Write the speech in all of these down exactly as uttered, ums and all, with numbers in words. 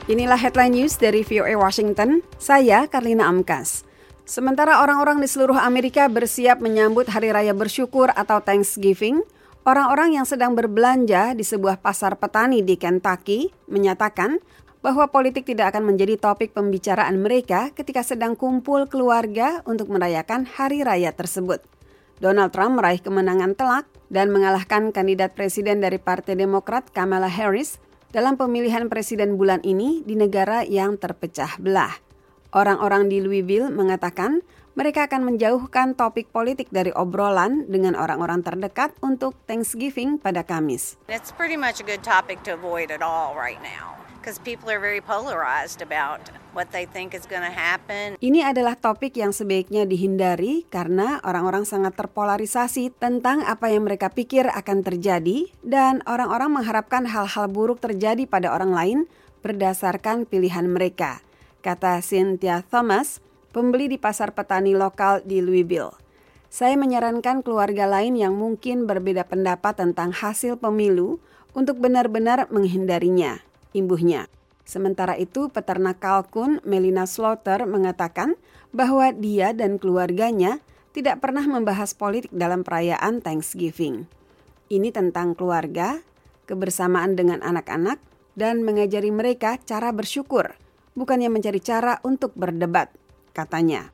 Inilah headline news dari V O A Washington, saya Karlina Amkas. Sementara orang-orang di seluruh Amerika bersiap menyambut Hari Raya Bersyukur atau Thanksgiving, orang-orang yang sedang berbelanja di sebuah pasar petani di Kentucky menyatakan bahwa politik tidak akan menjadi topik pembicaraan mereka ketika sedang kumpul keluarga untuk merayakan Hari Raya tersebut. Donald Trump meraih kemenangan telak dan mengalahkan kandidat presiden dari Partai Demokrat Kamala Harris dalam pemilihan presiden bulan ini di negara yang terpecah belah. Orang-orang di Louisville mengatakan mereka akan menjauhkan topik politik dari obrolan dengan orang-orang terdekat untuk Thanksgiving pada Kamis. It's pretty much a good topic to avoid at all right now because people are very polarized about what they think is going to happen. Ini adalah topik yang sebaiknya dihindari karena orang-orang sangat terpolarisasi tentang apa yang mereka pikir akan terjadi dan orang-orang mengharapkan hal-hal buruk terjadi pada orang lain berdasarkan pilihan mereka, kata Cynthia Thomas, pembeli di pasar petani lokal di Louisville. Saya menyarankan keluarga lain yang mungkin berbeda pendapat tentang hasil pemilu untuk benar-benar menghindarinya, imbuhnya. Sementara itu, peternak kalkun Melina Slaughter mengatakan bahwa dia dan keluarganya tidak pernah membahas politik dalam perayaan Thanksgiving. Ini tentang keluarga, kebersamaan dengan anak-anak, dan mengajari mereka cara bersyukur, bukannya mencari cara untuk berdebat, katanya.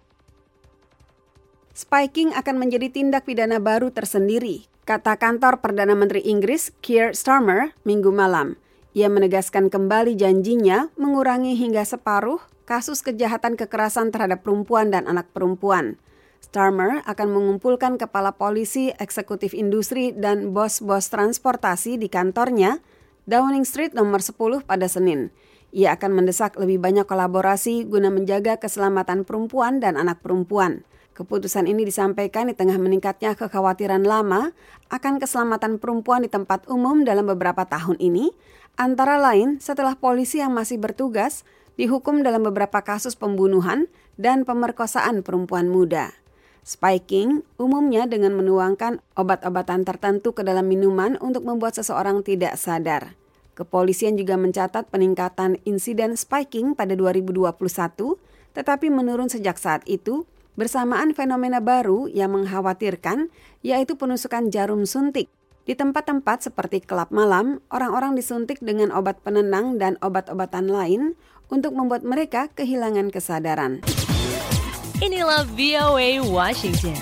Spiking akan menjadi tindak pidana baru tersendiri, kata kantor Perdana Menteri Inggris Keir Starmer Minggu malam. Ia menegaskan kembali janjinya mengurangi hingga separuh kasus kejahatan kekerasan terhadap perempuan dan anak perempuan. Starmer akan mengumpulkan kepala polisi, eksekutif industri, dan bos-bos transportasi di kantornya Downing Street nomor sepuluh pada Senin. Ia akan mendesak lebih banyak kolaborasi guna menjaga keselamatan perempuan dan anak perempuan. Keputusan ini disampaikan di tengah meningkatnya kekhawatiran lama akan keselamatan perempuan di tempat umum dalam beberapa tahun ini, antara lain setelah polisi yang masih bertugas dihukum dalam beberapa kasus pembunuhan dan pemerkosaan perempuan muda. Spiking umumnya dengan menuangkan obat-obatan tertentu ke dalam minuman untuk membuat seseorang tidak sadar. Kepolisian juga mencatat peningkatan insiden spiking pada dua ribu dua puluh satu, tetapi menurun sejak saat itu bersamaan fenomena baru yang mengkhawatirkan, yaitu penusukan jarum suntik. Di tempat-tempat seperti klub malam, orang-orang disuntik dengan obat penenang dan obat-obatan lain untuk membuat mereka kehilangan kesadaran. Inilah V O A Washington.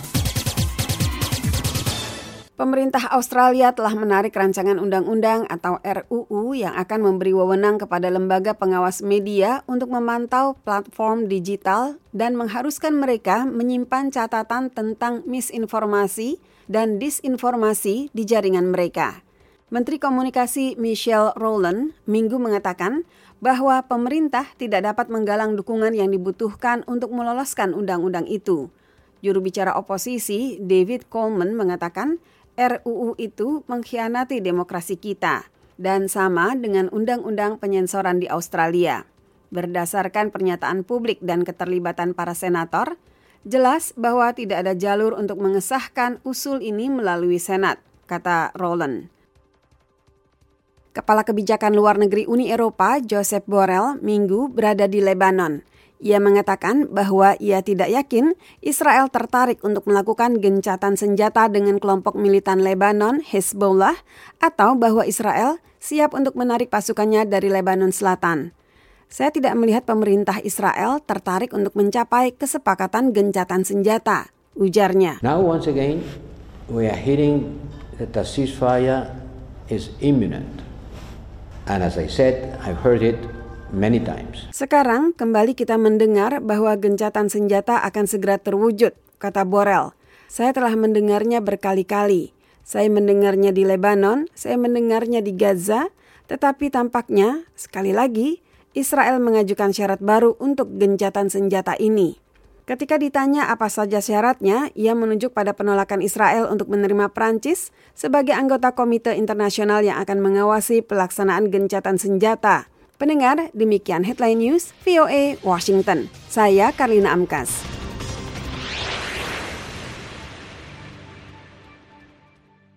Pemerintah Australia telah menarik rancangan undang-undang atau R U U yang akan memberi wewenang kepada lembaga pengawas media untuk memantau platform digital dan mengharuskan mereka menyimpan catatan tentang misinformasi dan disinformasi di jaringan mereka. Menteri Komunikasi Michelle Rowland Minggu mengatakan bahwa pemerintah tidak dapat menggalang dukungan yang dibutuhkan untuk meloloskan undang-undang itu. Juru bicara oposisi David Coleman mengatakan R U U itu mengkhianati demokrasi kita dan sama dengan undang-undang penyensoran di Australia. Berdasarkan pernyataan publik dan keterlibatan para senator, jelas bahwa tidak ada jalur untuk mengesahkan usul ini melalui Senat, kata Rowland. Kepala Kebijakan Luar Negeri Uni Eropa, Josep Borrell, Minggu berada di Lebanon. Ia mengatakan bahwa ia tidak yakin Israel tertarik untuk melakukan gencatan senjata dengan kelompok militan Lebanon, Hezbollah, atau bahwa Israel siap untuk menarik pasukannya dari Lebanon Selatan. Saya tidak melihat pemerintah Israel tertarik untuk mencapai kesepakatan gencatan senjata, ujarnya. Now once again, we are hearing that the ceasefire is imminent. And as I said, I've heard it many times. Sekarang kembali kita mendengar bahwa gencatan senjata akan segera terwujud, kata Borrell. Saya telah mendengarnya berkali-kali. Saya mendengarnya di Lebanon, saya mendengarnya di Gaza, tetapi tampaknya, sekali lagi, Israel mengajukan syarat baru untuk gencatan senjata ini. Ketika ditanya apa saja syaratnya, ia menunjuk pada penolakan Israel untuk menerima Prancis sebagai anggota Komite Internasional yang akan mengawasi pelaksanaan gencatan senjata. Pendengar, demikian Headline News V O A Washington. Saya Karlina Amkas.